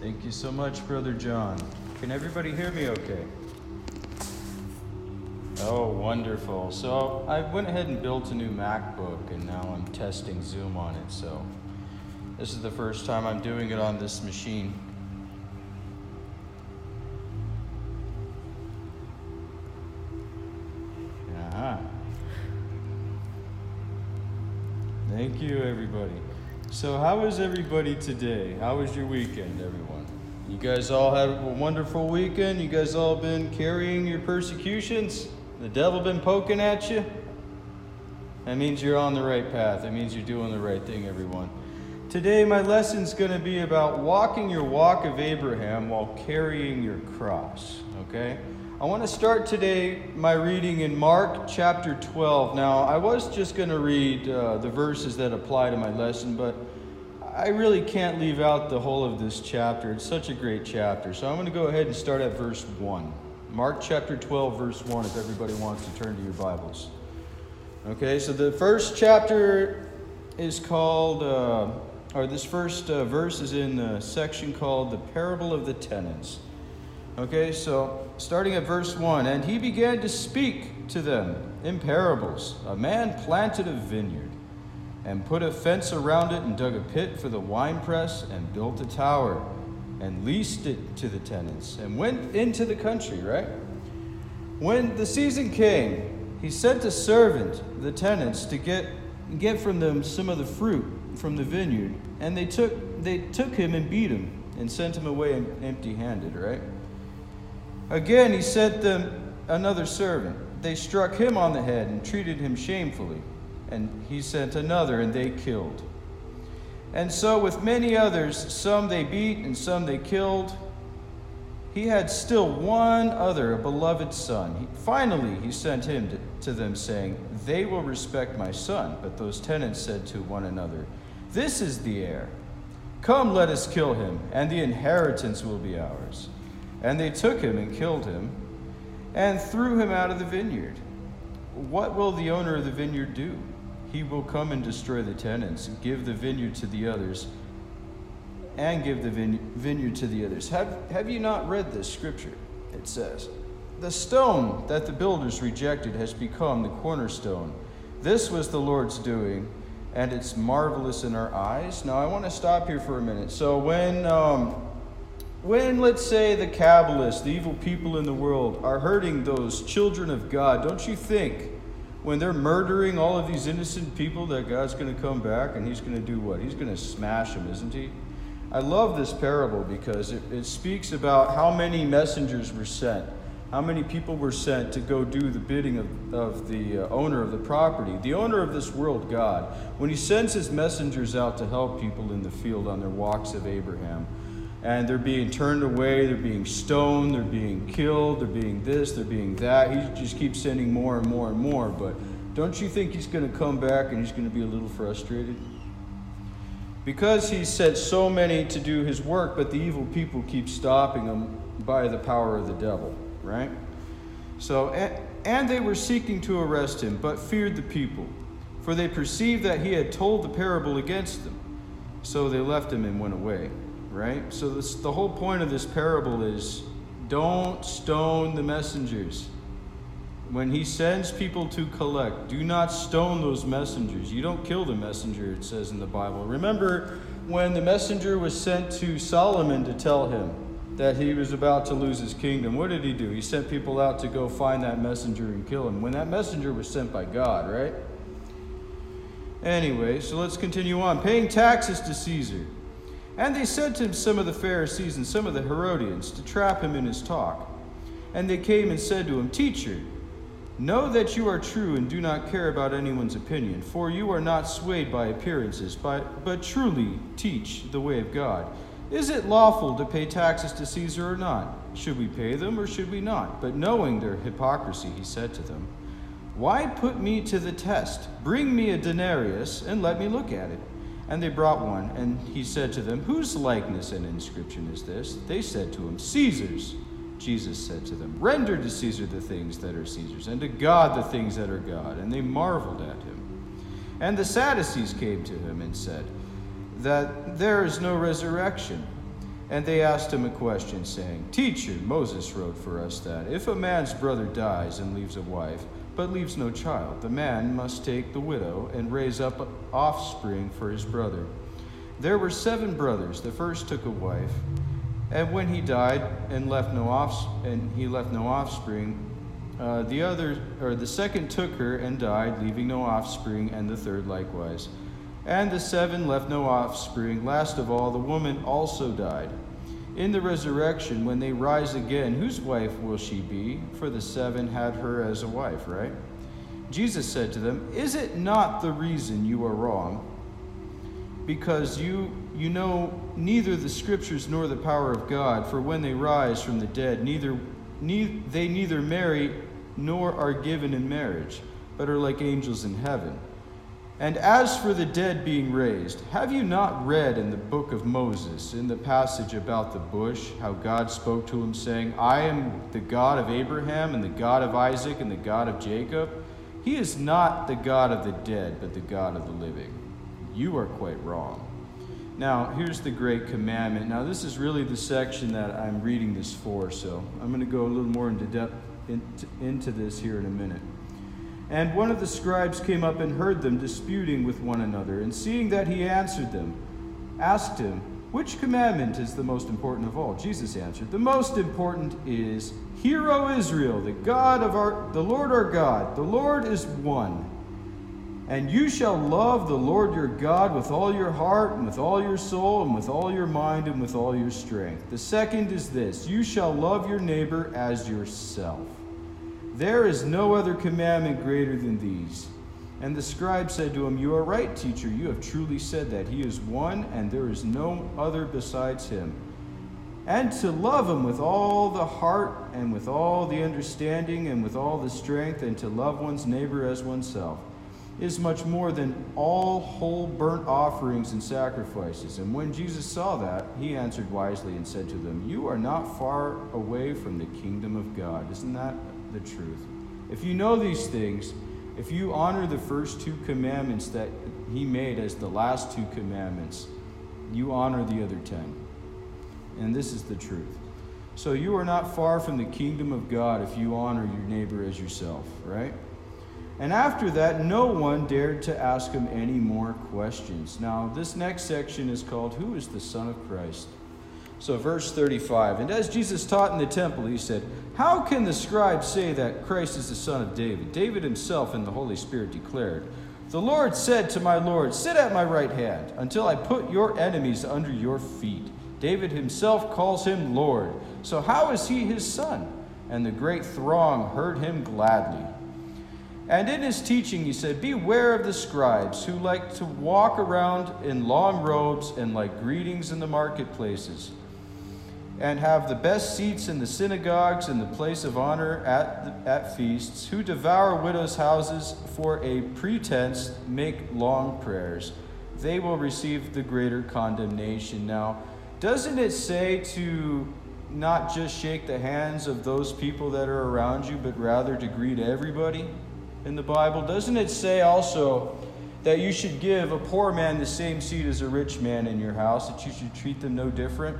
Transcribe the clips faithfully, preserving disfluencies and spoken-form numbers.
Thank you so much, Brother John. Can everybody hear me okay? Oh, wonderful. So I went ahead and built a new MacBook, and now I'm testing Zoom on it. So this is the first time I'm doing it on this machine. Uh-huh. Thank you, everybody. So how is everybody today? How was your weekend, everyone? You guys all had a wonderful weekend? You guys all been carrying your persecutions? The devil been poking at you? That means you're on the right path. That means you're doing the right thing, everyone. Today, my lesson's going to be about walking your walk of Abraham while carrying your cross, okay? I want to start today my reading in Mark chapter twelve. Now, I was just going to read uh, the verses that apply to my lesson, but I really can't leave out the whole of this chapter. It's such a great chapter. So I'm going to go ahead and start at verse one. Mark chapter twelve, verse one, if everybody wants to turn to your Bibles. Okay, so the first chapter is called, uh, or this first uh, verse is in the section called the Parable of the Tenants. Okay, so starting at verse one, and he began to speak to them in parables. A man planted a vineyard and put a fence around it and dug a pit for the winepress and built a tower and leased it to the tenants and went into the country, right? When the season came, he sent a servant, the tenants, to get get from them some of the fruit from the vineyard, and they took they took him and beat him and sent him away empty-handed, right? Again, he sent them another servant. They struck him on the head and treated him shamefully. And he sent another, and they killed. And so with many others, some they beat and some they killed. He had still one other, a beloved son. He, finally, he sent him to, to them, saying, "They will respect my son." But those tenants said to one another, "This is the heir. Come, let us kill him, and the inheritance will be ours." And they took him and killed him and threw him out of the vineyard. What will the owner of the vineyard do? He will come and destroy the tenants, and give the vineyard to the others, and give the vineyard to the others. Have, have you not read this scripture? It says, "The stone that the builders rejected has become the cornerstone. This was the Lord's doing, and it's marvelous in our eyes." Now, I want to stop here for a minute. So when... Um, When, let's say, the Kabbalists, the evil people in the world, are hurting those children of God, don't you think when they're murdering all of these innocent people that God's going to come back and he's going to do what? He's going to smash them, isn't he? I love this parable because it, it speaks about how many messengers were sent, how many people were sent to go do the bidding of, of the uh, owner of the property, the owner of this world, God. When he sends his messengers out to help people in the field on their walks of Abraham, and they're being turned away, they're being stoned, they're being killed, they're being this, they're being that. He just keeps sending more and more and more. But don't you think he's going to come back and he's going to be a little frustrated? Because he sent so many to do his work, but the evil people keep stopping him by the power of the devil, right? So, and, and they were seeking to arrest him, but feared the people, for they perceived that he had told the parable against them. So they left him and went away. Right? So this, the whole point of this parable is don't stone the messengers. When he sends people to collect, do not stone those messengers. You don't kill the messenger, it says in the Bible. Remember when the messenger was sent to Solomon to tell him that he was about to lose his kingdom, what did he do? He sent people out to go find that messenger and kill him, when that messenger was sent by God, right? Anyway, so let's continue on. Paying taxes to Caesar. And they sent him some of the Pharisees and some of the Herodians to trap him in his talk. And they came and said to him, "Teacher, know that you are true and do not care about anyone's opinion, for you are not swayed by appearances, but, but truly teach the way of God. Is it lawful to pay taxes to Caesar or not? Should we pay them or should we not?" But knowing their hypocrisy, he said to them, "Why put me to the test? Bring me a denarius and let me look at it." And they brought one, and he said to them, "Whose likeness and inscription is this?" They said to him, "Caesar's." Jesus said to them, "Render to Caesar the things that are Caesar's, and to God the things that are God." And they marveled at him. And the Sadducees came to him and said that there is no resurrection. And they asked him a question, saying, Teacher, Moses wrote for us that if a man's brother dies and leaves a wife, but leaves no child, the man must take the widow and raise up offspring for his brother. There were seven brothers. The first took a wife, and when he died and left no off and he left no offspring, uh, the other or the second took her and died, leaving no offspring, and the third likewise. And the seven left no offspring. Last of all, the woman also died. In the resurrection, when they rise again, whose wife will she be? For the seven had her as a wife, right? Jesus said to them, Is it not the reason you are wrong? Because you you know neither the Scriptures nor the power of God. For when they rise from the dead, neither, neither they neither marry nor are given in marriage, but are like angels in heaven. And as for the dead being raised, have you not read in the book of Moses, in the passage about the bush, how God spoke to him, saying, I am the God of Abraham and the God of Isaac and the God of Jacob? He is not the God of the dead, but the God of the living. You are quite wrong. Now, here's the great commandment. Now, this is really the section that I'm reading this for, so I'm going to go a little more into depth into, into this here in a minute. And one of the scribes came up and heard them disputing with one another, and seeing that he answered them, asked him, Which commandment is the most important of all? Jesus answered, The most important is, Hear, O Israel, the God of our, the Lord our God, the Lord is one. And you shall love the Lord your God with all your heart, and with all your soul, and with all your mind, and with all your strength. The second is this, You shall love your neighbor as yourself. There is no other commandment greater than these. And the scribe said to him, You are right, teacher. You have truly said that. He is one, and there is no other besides him. And to love him with all the heart, and with all the understanding, and with all the strength, and to love one's neighbor as oneself, is much more than all whole burnt offerings and sacrifices. And when Jesus saw that, he answered wisely and said to them, You are not far away from the kingdom of God. Isn't that the truth? If you know these things, if you honor the first two commandments that he made as the last two commandments, you honor the other ten. And this is the truth. So you are not far from the kingdom of God if you honor your neighbor as yourself, right? And after that, no one dared to ask him any more questions. Now, this next section is called, Who is the Son of Christ? So verse thirty-five, And as Jesus taught in the temple, he said, How can the scribes say that Christ is the son of David? David himself in the Holy Spirit declared, The Lord said to my Lord, Sit at my right hand, until I put your enemies under your feet. David himself calls him Lord. So how is he his son? And the great throng heard him gladly. And in his teaching he said, Beware of the scribes who like to walk around in long robes and like greetings in the marketplaces, and have the best seats in the synagogues and the place of honor at, the, at feasts, who devour widows' houses for a pretense, make long prayers. They will receive the greater condemnation. Now, doesn't it say to not just shake the hands of those people that are around you, but rather to greet everybody in the Bible? Doesn't it say also that you should give a poor man the same seat as a rich man in your house, that you should treat them no different?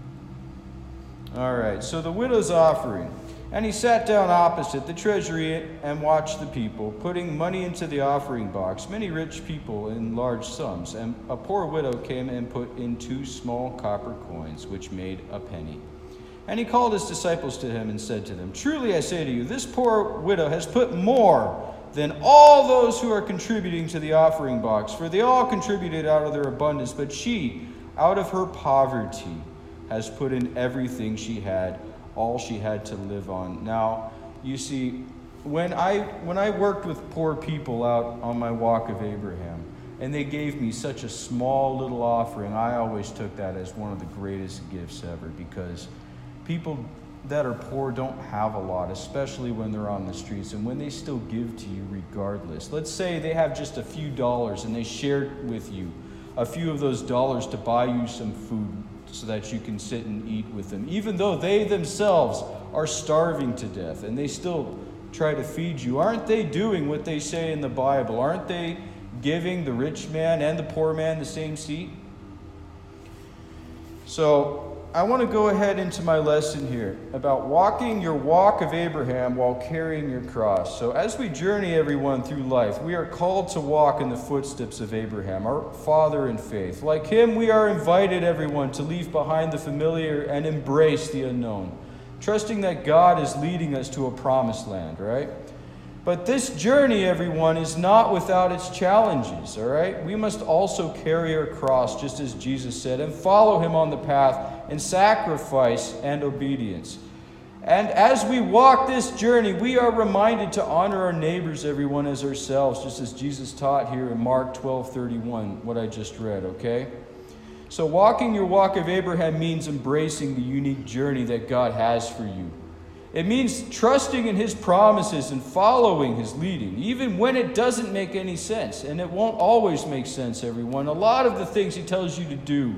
All right, so the widow's offering. And he sat down opposite the treasury and watched the people, putting money into the offering box, many rich people in large sums. And a poor widow came and put in two small copper coins, which made a penny. And he called his disciples to him and said to them, Truly I say to you, this poor widow has put more than all those who are contributing to the offering box, for they all contributed out of their abundance, but she, out of her poverty, has put in everything she had, all she had to live on. Now, you see, when I when I worked with poor people out on my walk of Abraham, and they gave me such a small little offering, I always took that as one of the greatest gifts ever, because people that are poor don't have a lot, especially when they're on the streets, and when they still give to you regardless. Let's say they have just a few dollars and they shared with you a few of those dollars to buy you some food so that you can sit and eat with them, even though they themselves are starving to death, and they still try to feed you. Aren't they doing what they say in the Bible? Aren't they giving the rich man and the poor man the same seat? So I want to go ahead into my lesson here about walking your walk of Abraham while carrying your cross. So as we journey, everyone, through life, we are called to walk in the footsteps of Abraham, our father in faith. Like him, we are invited, everyone, to leave behind the familiar and embrace the unknown, trusting that God is leading us to a promised land, right? But this journey, everyone, is not without its challenges, all right? We must also carry our cross, just as Jesus said, and follow him on the path in sacrifice and obedience. And as we walk this journey, we are reminded to honor our neighbors, everyone, as ourselves, just as Jesus taught here in Mark twelve thirty-one, what I just read, okay? So walking your walk of Abraham means embracing the unique journey that God has for you. It means trusting in his promises and following his leading, even when it doesn't make any sense. And it won't always make sense, everyone. A lot of the things he tells you to do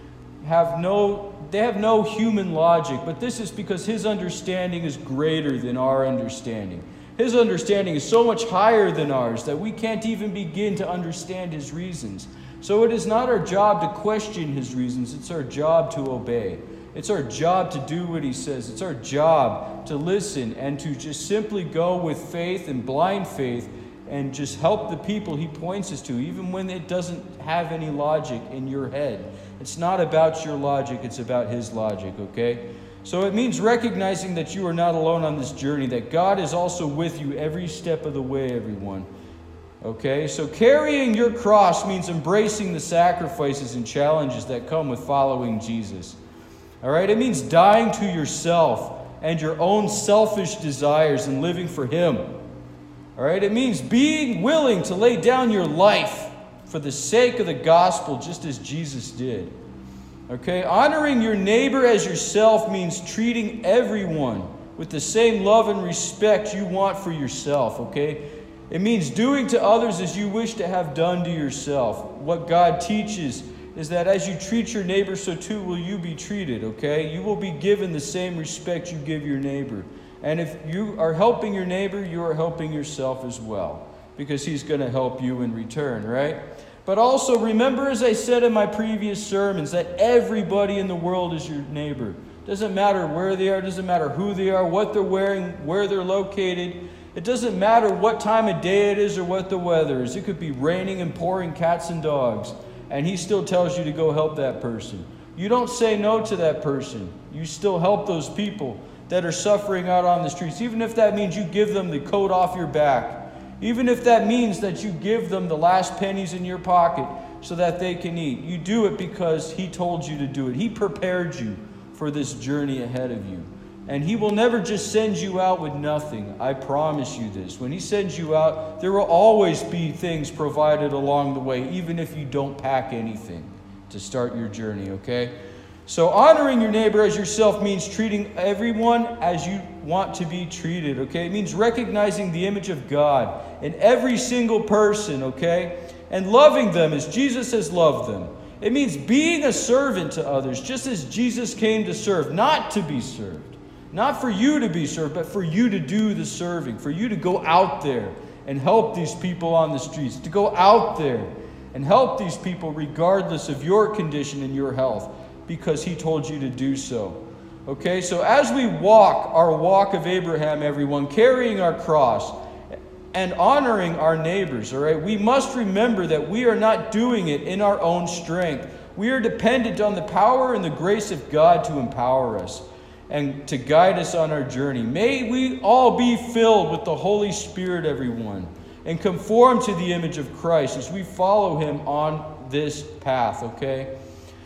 have no, they have no human logic, but this is because his understanding is greater than our understanding. His understanding is so much higher than ours that we can't even begin to understand his reasons. So it is not our job to question his reasons, it's our job to obey. It's our job to do what he says. It's our job to listen and to just simply go with faith and blind faith and just help the people he points us to, even when it doesn't have any logic in your head. It's not about your logic, it's about his logic, okay? So it means recognizing that you are not alone on this journey, that God is also with you every step of the way, everyone. Okay, so carrying your cross means embracing the sacrifices and challenges that come with following Jesus. All right, it means dying to yourself and your own selfish desires and living for him. All right, it means being willing to lay down your life for the sake of the gospel, just as Jesus did. Okay, honoring your neighbor as yourself means treating everyone with the same love and respect you want for yourself, okay? It means doing to others as you wish to have done to yourself. What God teaches is that as you treat your neighbor, so too will you be treated, okay? You will be given the same respect you give your neighbor. And if you are helping your neighbor, you are helping yourself as well, because he's going to help you in return, right? But also remember, as I said in my previous sermons, that everybody in the world is your neighbor. Doesn't matter where they are, doesn't matter who they are, what they're wearing, where they're located. It doesn't matter what time of day it is or what the weather is. It could be raining and pouring cats and dogs, and he still tells you to go help that person. You don't say no to that person. You still help those people that are suffering out on the streets, even if that means you give them the coat off your back, even if that means that you give them the last pennies in your pocket so that they can eat. You do it because he told you to do it. He prepared you for this journey ahead of you. And he will never just send you out with nothing. I promise you this. When he sends you out, there will always be things provided along the way, even if you don't pack anything to start your journey, okay? So honoring your neighbor as yourself means treating everyone as you want to be treated, okay? It means recognizing the image of God in every single person, okay? And loving them as Jesus has loved them. It means being a servant to others, just as Jesus came to serve, not to be served. Not for you to be served, but for you to do the serving, for you to go out there and help these people on the streets, to go out there and help these people regardless of your condition and your health, because he told you to do so. Okay, so as we walk our walk of Abraham, everyone, carrying our cross and honoring our neighbors, all right, we must remember that we are not doing it in our own strength. We are dependent on the power and the grace of God to empower us and to guide us on our journey. May we all be filled with the Holy Spirit, everyone, and conform to the image of Christ as we follow him on this path, okay?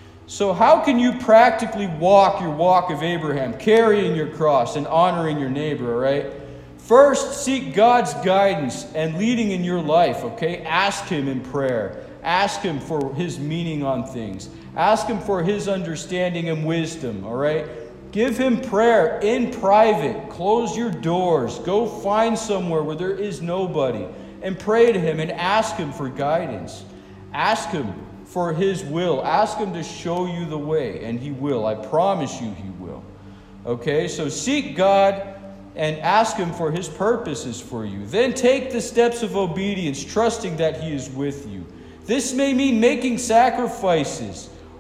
So how can you practically walk your walk of Abraham, carrying your cross and honoring your neighbor, all right? First, seek God's guidance and leading in your life, okay? Ask him in prayer. Ask him for his meaning on things. Ask him for his understanding and wisdom, all right? Give him prayer in private. Close your doors. Go find somewhere where there is nobody and pray to him and ask him for guidance. Ask him for his will. Ask him to show you the way, and he will. I promise you he will. Okay, so seek God and ask him for his purposes for you. Then take the steps of obedience, trusting that he is with you. This may mean making sacrifices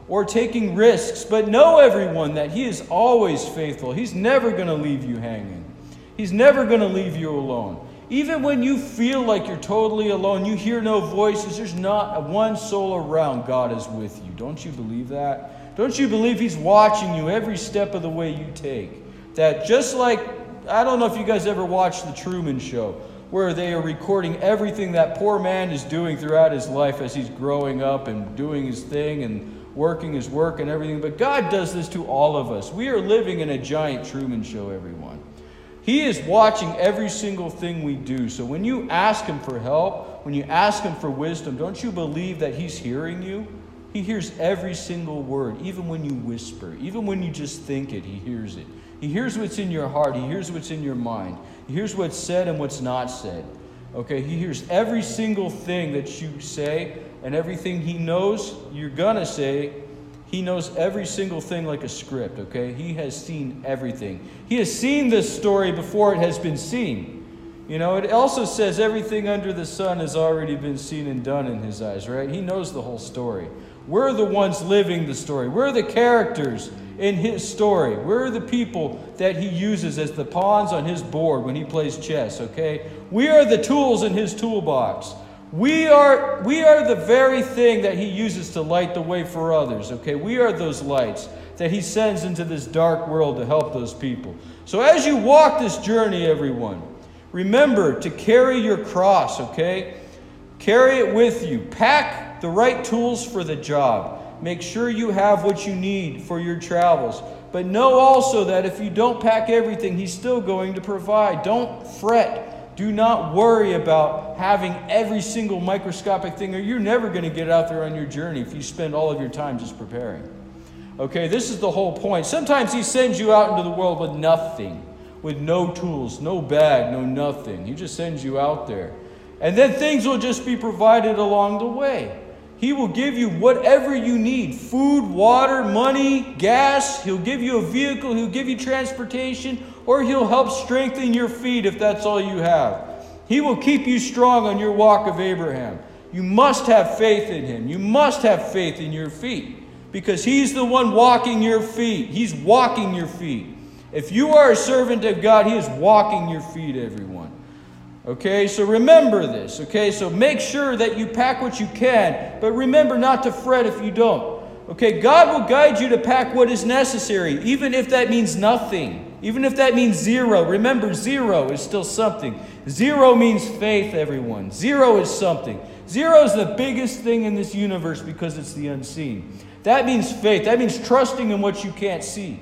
or taking risks. But know, everyone, that He is always faithful. He's never going to leave you hanging. He's never going to leave you alone. Even when you feel like you're totally alone, you hear no voices, there's not one soul around, God is with you. Don't you believe that? Don't you believe He's watching you every step of the way you take? That just like, I don't know if you guys ever watched The Truman Show, where they are recording everything that poor man is doing throughout his life as he's growing up and doing his thing and working his work and everything. But God does this to all of us. We are living in a giant Truman Show, everyone. He is watching every single thing we do. So when you ask Him for help, when you ask Him for wisdom, don't you believe that He's hearing you? He hears every single word, even when you whisper, even when you just think it, He hears it. He hears what's in your heart. He hears what's in your mind. He hears what's said and what's not said. Okay, He hears every single thing that you say, and everything He knows you're gonna say. He knows every single thing like a script, okay? He has seen everything. He has seen this story before it has been seen. You know, it also says everything under the sun has already been seen and done in His eyes, right? He knows the whole story. We're the ones living the story. We're the characters in His story. We're the people that He uses as the pawns on His board when He plays chess, okay? We are the tools in His toolbox. We are, we are the very thing that He uses to light the way for others, okay? We are those lights that He sends into this dark world to help those people. So as you walk this journey, everyone, remember to carry your cross, okay? Carry it with you. Pack the right tools for the job. Make sure you have what you need for your travels. But know also that if you don't pack everything, He's still going to provide. Don't fret. Do not worry about having every single microscopic thing, or you're never going to get out there on your journey if you spend all of your time just preparing. Okay, this is the whole point. Sometimes He sends you out into the world with nothing, with no tools, no bag, no nothing. He just sends you out there. And then things will just be provided along the way. He will give you whatever you need. Food, water, money, gas. He'll give you a vehicle. He'll give you transportation. Or He'll help strengthen your feet if that's all you have. He will keep you strong on your walk of Abraham. You must have faith in Him. You must have faith in your feet. Because He's the one walking your feet. He's walking your feet. If you are a servant of God, He is walking your feet, everyone. Okay, so remember this, okay? So make sure that you pack what you can, but remember not to fret if you don't. Okay, God will guide you to pack what is necessary, even if that means nothing. Even if that means zero. Remember, zero is still something. Zero means faith, everyone. Zero is something. Zero is the biggest thing in this universe because it's the unseen. That means faith. That means trusting in what you can't see.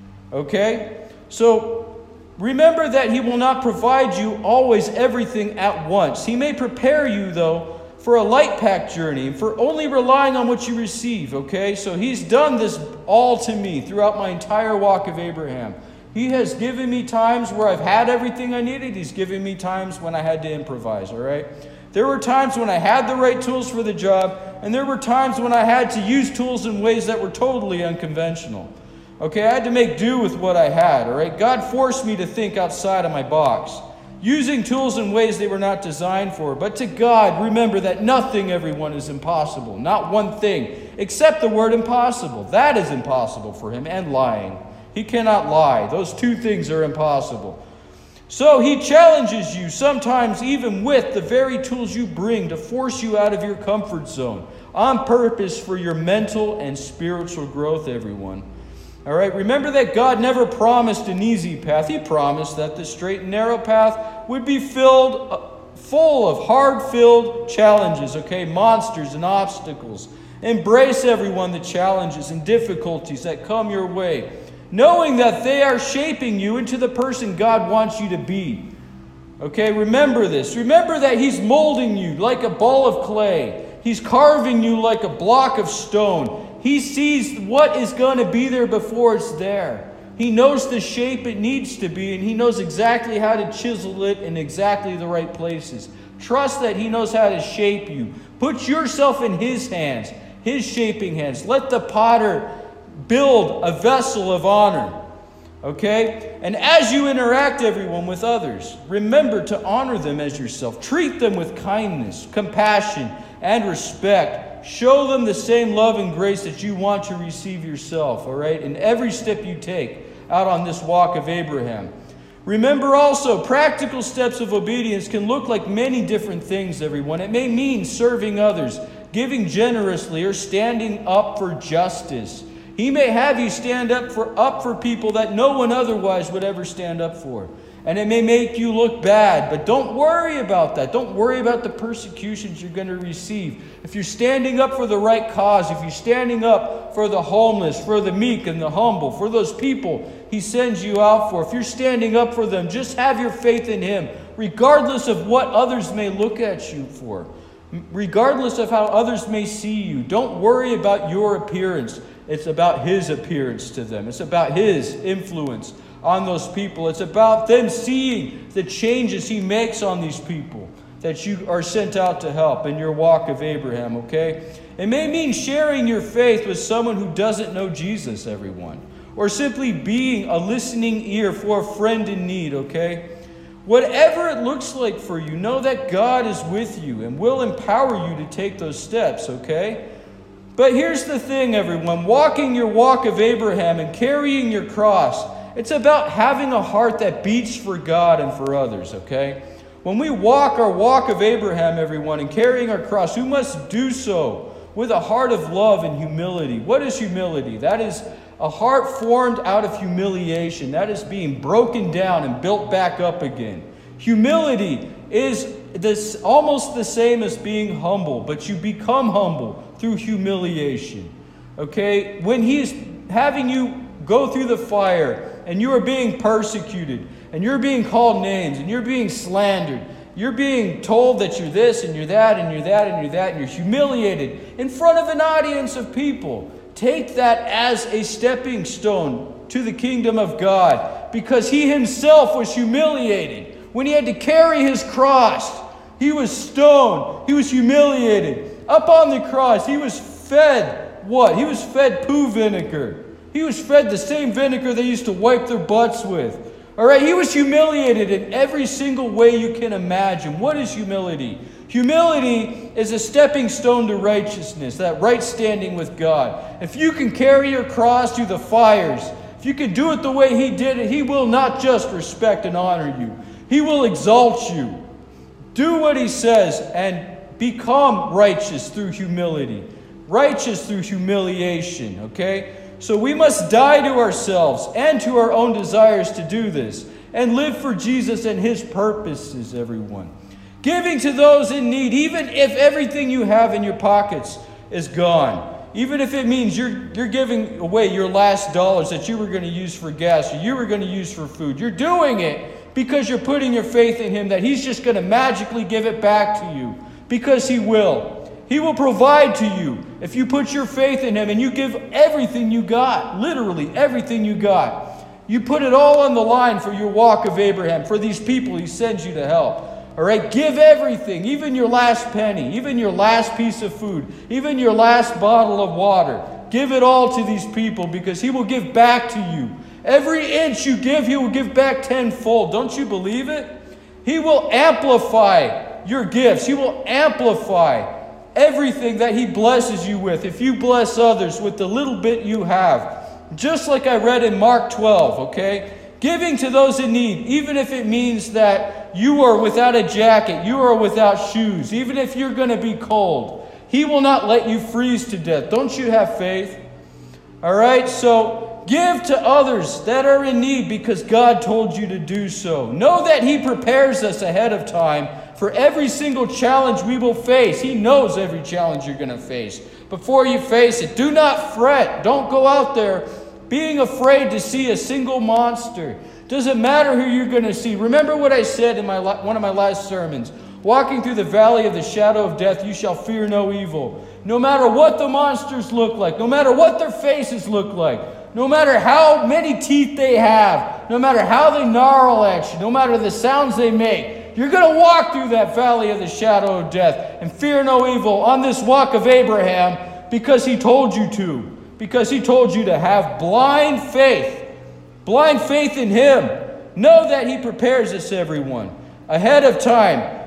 Okay? So remember that He will not provide you always everything at once. He may prepare you, though, for a light pack journey, for only relying on what you receive, okay? So He's done this all to me throughout my entire walk of Abraham. He has given me times where I've had everything I needed. He's given me times when I had to improvise, all right? There were times when I had the right tools for the job, and there were times when I had to use tools in ways that were totally unconventional. Okay, I had to make do with what I had, all right? God forced me to think outside of my box, using tools in ways they were not designed for. But to God, remember that nothing, everyone, is impossible. Not one thing, except the word impossible. That is impossible for Him, and lying. He cannot lie. Those two things are impossible. So He challenges you, sometimes even with the very tools you bring, to force you out of your comfort zone, on purpose for your mental and spiritual growth, everyone. All right, remember that God never promised an easy path. He promised that the straight and narrow path would be filled, uh, full of hard-filled challenges, okay, monsters and obstacles. Embrace, everyone, the challenges and difficulties that come your way, knowing that they are shaping you into the person God wants you to be. Okay, remember this. Remember that He's molding you like a ball of clay. He's carving you like a block of stone. He sees what is going to be there before it's there. He knows the shape it needs to be, and He knows exactly how to chisel it in exactly the right places. Trust that He knows how to shape you. Put yourself in His hands, His shaping hands. Let the potter build a vessel of honor. Okay? And as you interact, everyone, with others, remember to honor them as yourself. Treat them with kindness, compassion, and respect. show them the same love and grace that you want to receive yourself, all right, in every step you take out on this walk of Abraham. Remember also, practical steps of obedience can look like many different things, everyone. It may mean serving others, giving generously, or standing up for justice. He may have you stand up for, up for people that no one otherwise would ever stand up for. And it may make you look bad, but don't worry about that. Don't worry about the persecutions you're going to receive. If you're standing up for the right cause, if you're standing up for the homeless, for the meek and the humble, for those people He sends you out for, if you're standing up for them, just have your faith in Him, regardless of what others may look at you for, regardless of how others may see you. Don't worry about your appearance. It's about His appearance to them. It's about His influence on those people. It's about them seeing the changes He makes on these people that you are sent out to help in your walk of Abraham, okay? It may mean sharing your faith with someone who doesn't know Jesus, everyone, or simply being a listening ear for a friend in need, okay? Whatever it looks like for you, know that God is with you and will empower you to take those steps, okay? But here's the thing, everyone. Walking your walk of Abraham and carrying your cross, it's about having a heart that beats for God and for others, okay? When we walk our walk of Abraham, everyone, and carrying our cross, we must do so with a heart of love and humility. What is humility? That is a heart formed out of humiliation. That is being broken down and built back up again. Humility is this almost the same as being humble, but you become humble through humiliation. Okay? When He is having you go through the fire and you are being persecuted and you're being called names and you're being slandered, you're being told that you're this and you're that and you're that and you're that and you're humiliated in front of an audience of people. Take that as a stepping stone to the kingdom of God, because He Himself was humiliated. When He had to carry His cross, He was stoned. He was humiliated. Up on the cross, He was fed what? He was fed poo vinegar. He was fed the same vinegar they used to wipe their butts with. All right, He was humiliated in every single way you can imagine. What is humility? Humility is a stepping stone to righteousness, that right standing with God. If you can carry your cross through the fires, if you can do it the way He did it, He will not just respect and honor you. He will exalt you. Do what He says and become righteous through humility. Righteous through humiliation, okay? So we must die to ourselves and to our own desires to do this and live for Jesus and His purposes, everyone. Giving to those in need, even if everything you have in your pockets is gone. Even if it means you're, you're giving away your last dollars that you were going to use for gas or you were going to use for food. You're doing it because you're putting your faith in Him that He's just going to magically give it back to you, because He will. He will provide to you if you put your faith in Him and you give everything you got, literally everything you got. You put it all on the line for your walk of Abraham, for these people He sends you to help. All right, give everything, even your last penny, even your last piece of food, even your last bottle of water. Give it all to these people, because He will give back to you. Every inch you give, He will give back tenfold. Don't you believe it? He will amplify your gifts. He will amplify everything that He blesses you with if you bless others with the little bit you have. Just like I read in Mark twelve, okay? Giving to those in need, even if it means that you are without a jacket, you are without shoes, even if you're going to be cold, He will not let you freeze to death. Don't you have faith? All right, so give to others that are in need because God told you to do so. Know that He prepares us ahead of time for every single challenge we will face. He knows every challenge you're going to face. Before you face it, do not fret. Don't go out there being afraid to see a single monster. Doesn't matter who you're going to see. Remember what I said in my one of my last sermons. Walking through the valley of the shadow of death, you shall fear no evil. No matter what the monsters look like, no matter what their faces look like, no matter how many teeth they have, no matter how they gnarl at you, no matter the sounds they make, you're going to walk through that valley of the shadow of death and fear no evil on this walk of Abraham, because He told you to. Because He told you to have blind faith. Blind faith in Him. Know that He prepares us, everyone, ahead of time.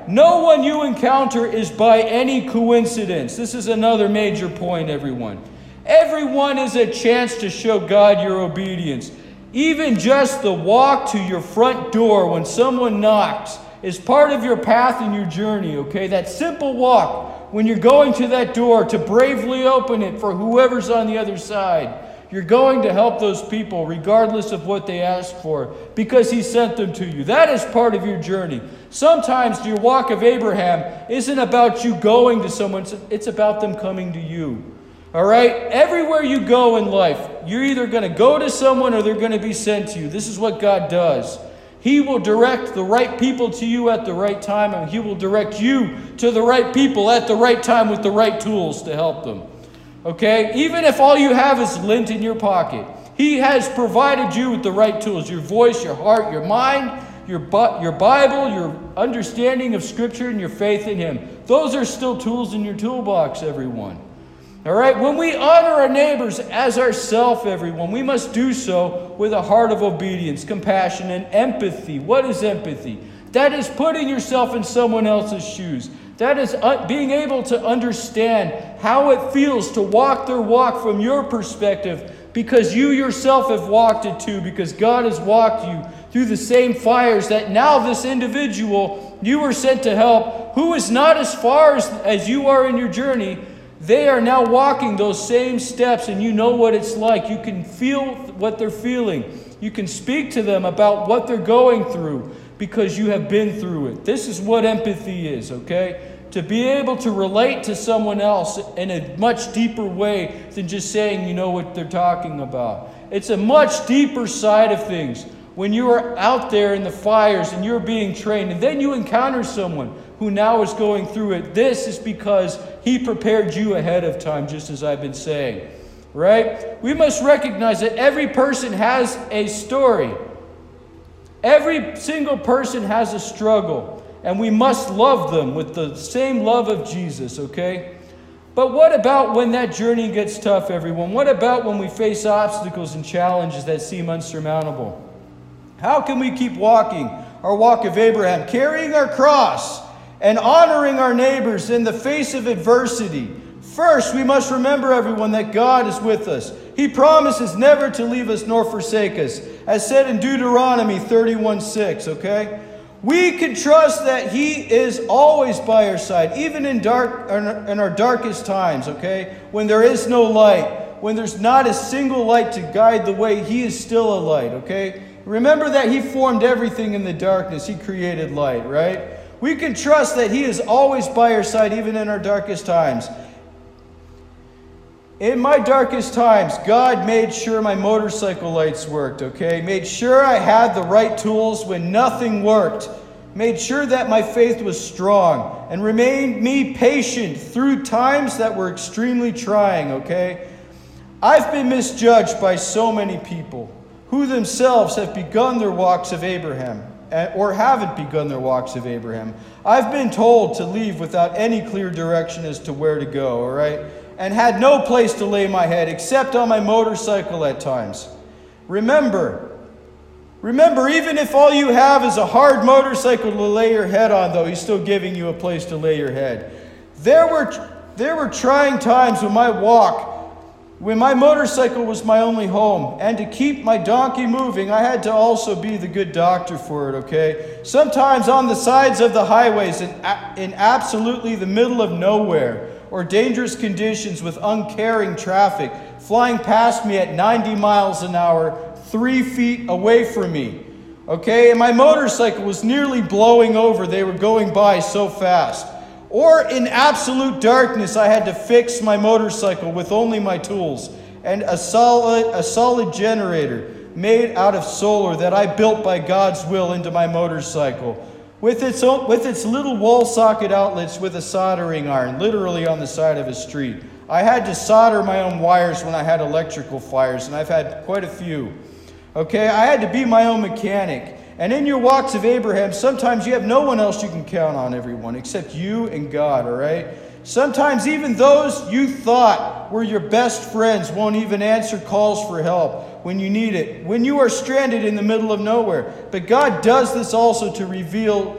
No one you encounter is by any coincidence. This is another major point, everyone. Everyone is a chance to show God your obedience. Even just the walk to your front door when someone knocks is part of your path and your journey, okay? That simple walk when you're going to that door to bravely open it for whoever's on the other side. You're going to help those people regardless of what they ask for because He sent them to you. That is part of your journey. Sometimes your walk of Abraham isn't about you going to someone. It's about them coming to you. All right? Everywhere you go in life, you're either going to go to someone or they're going to be sent to you. This is what God does. He will direct the right people to you at the right time, and He will direct you to the right people at the right time with the right tools to help them. Okay? Even if all you have is lint in your pocket, He has provided you with the right tools. Your voice, your heart, your mind, your, bu- your Bible, your understanding of Scripture, and your faith in Him. Those are still tools in your toolbox, everyone. All right? When we honor our neighbors as ourselves, everyone, we must do so with a heart of obedience, compassion, and empathy. What is empathy? That is putting yourself in someone else's shoes. That is uh, being able to understand how it feels to walk their walk from your perspective because you yourself have walked it too, because God has walked you through the same fires that now this individual you were sent to help, who is not as far as, as you are in your journey, they are now walking those same steps and you know what it's like. You can feel what they're feeling. You can speak to them about what they're going through because you have been through it. This is what empathy is, okay? To be able to relate to someone else in a much deeper way than just saying you know what they're talking about. It's a much deeper side of things. When you are out there in the fires and you're being trained and then you encounter someone who now is going through it, this is because He prepared you ahead of time, just as I've been saying, right? We must recognize that every person has a story. Every single person has a struggle, and we must love them with the same love of Jesus, okay? But what about when that journey gets tough, everyone? What about when we face obstacles and challenges that seem unsurmountable? How can we keep walking our walk of Abraham, carrying our cross and honoring our neighbors in the face of adversity? First, we must remember, everyone, that God is with us. He promises never to leave us nor forsake us, as said in Deuteronomy thirty-one six, okay? We can trust that He is always by our side, even in dark in our darkest times, okay? When there is no light, when there's not a single light to guide the way, He is still a light, okay? Remember that He formed everything in the darkness. He created light, right? We can trust that He is always by our side, even in our darkest times. In my darkest times, God made sure my motorcycle lights worked, okay? Made sure I had the right tools when nothing worked. Made sure that my faith was strong and remained me patient through times that were extremely trying, okay? I've been misjudged by so many people who themselves have begun their walks of Abraham or haven't begun their walks of Abraham. I've been told to leave without any clear direction as to where to go, all right? And had no place to lay my head except on my motorcycle at times. Remember, remember, even if all you have is a hard motorcycle to lay your head on, though, He's still giving you a place to lay your head. There were, there were trying times when my walk, when my motorcycle was my only home, and to keep my donkey moving, I had to also be the good doctor for it, okay? Sometimes on the sides of the highways in, in absolutely the middle of nowhere, or dangerous conditions with uncaring traffic flying past me at ninety miles an hour, three feet away from me. Okay, and my motorcycle was nearly blowing over. They were going by so fast. Or in absolute darkness, I had to fix my motorcycle with only my tools and a solid, a solid generator made out of solar that I built by God's will into my motorcycle. With its, own, with its little wall socket outlets with a soldering iron, literally on the side of a street. I had to solder my own wires when I had electrical fires, and I've had quite a few. Okay, I had to be my own mechanic. And in your walks of Abraham, sometimes you have no one else you can count on, everyone, except you and God, all right? Sometimes even those you thought were your best friends won't even answer calls for help when you need it, when you are stranded in the middle of nowhere. But God does this also to reveal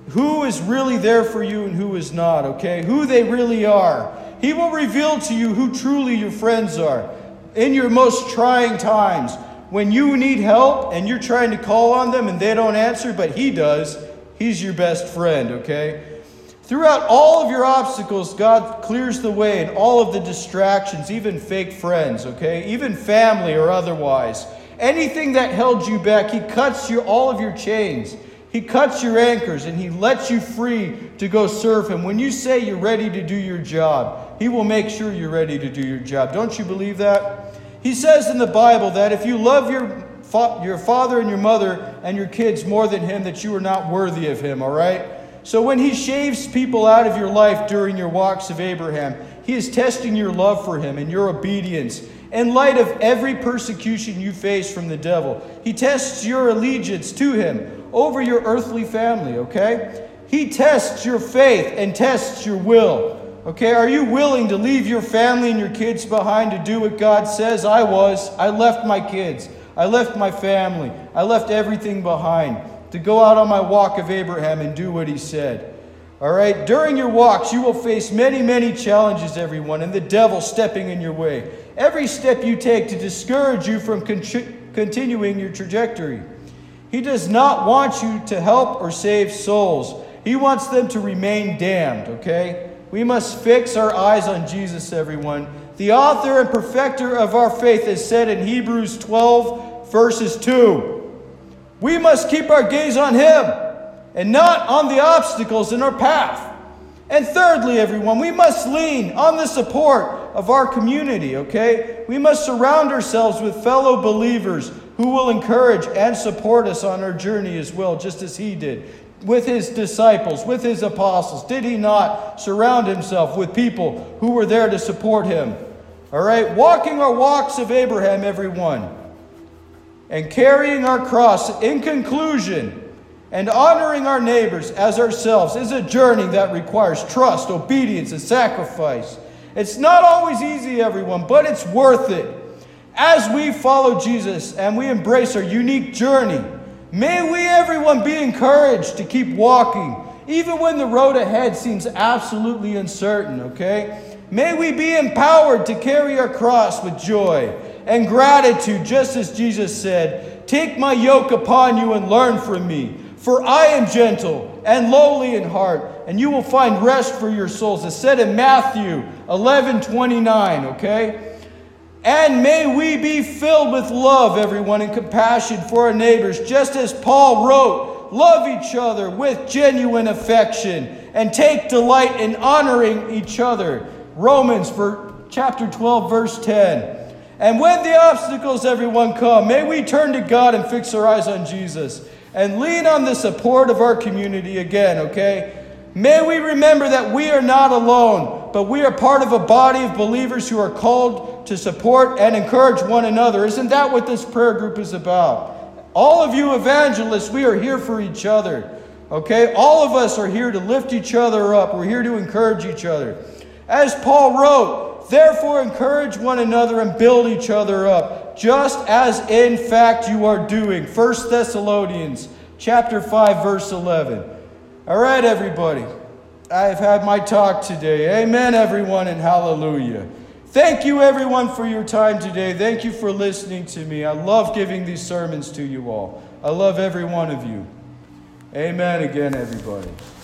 who is really there for you and who is not, okay? Who they really are. He will reveal to you who truly your friends are in your most trying times. When you need help and you're trying to call on them and they don't answer, but He does, He's your best friend, okay? Throughout all of your obstacles, God clears the way and all of the distractions, even fake friends, okay? Even family or otherwise. Anything that held you back, He cuts you all of your chains. He cuts your anchors and He lets you free to go serve Him. When you say you're ready to do your job, He will make sure you're ready to do your job. Don't you believe that? He says in the Bible that if you love your, fa- your father and your mother and your kids more than Him, that you are not worthy of Him, all right? So when He shaves people out of your life during your walks of Abraham, He is testing your love for Him and your obedience. In light of every persecution you face from the devil, He tests your allegiance to Him over your earthly family, okay? He tests your faith and tests your will. Okay, are you willing to leave your family and your kids behind to do what God says? I was. I left my kids. I left my family. I left everything behind to go out on my walk of Abraham and do what He said. All right, during your walks, you will face many, many challenges, everyone, and the devil stepping in your way. Every step you take to discourage you from con- continuing your trajectory. He does not want you to help or save souls. He wants them to remain damned, okay? We must fix our eyes on Jesus, everyone. The author and perfecter of our faith is said in Hebrews twelve, verses two. We must keep our gaze on Him and not on the obstacles in our path. And thirdly, everyone, we must lean on the support of our community, okay? We must surround ourselves with fellow believers who will encourage and support us on our journey as well, just as He did. With His disciples, with His apostles. Did He not surround Himself with people who were there to support Him? All right, walking our walks of Abraham, everyone, and carrying our cross in conclusion, and honoring our neighbors as ourselves is a journey that requires trust, obedience, and sacrifice. It's not always easy, everyone, but it's worth it. As we follow Jesus and we embrace our unique journey, may we, everyone, be encouraged to keep walking, even when the road ahead seems absolutely uncertain, okay? May we be empowered to carry our cross with joy and gratitude, just as Jesus said, "Take my yoke upon you and learn from me, for I am gentle and lowly in heart, and you will find rest for your souls." It's said in Matthew eleven twenty-nine, okay? And may we be filled with love, everyone, and compassion for our neighbors, just as Paul wrote, love each other with genuine affection and take delight in honoring each other. Romans for chapter twelve, verse ten. And when the obstacles, everyone, come, may we turn to God and fix our eyes on Jesus and lean on the support of our community again, okay? May we remember that we are not alone, but we are part of a body of believers who are called to support and encourage one another. Isn't that what this prayer group is about? All of you evangelists, we are here for each other, okay? All of us are here to lift each other up. We're here to encourage each other. As Paul wrote, therefore encourage one another and build each other up, just as in fact you are doing. First Thessalonians chapter five, verse eleven. All right, everybody. I've had my talk today. Amen, everyone, and hallelujah. Thank you, everyone, for your time today. Thank you for listening to me. I love giving these sermons to you all. I love every one of you. Amen again, everybody.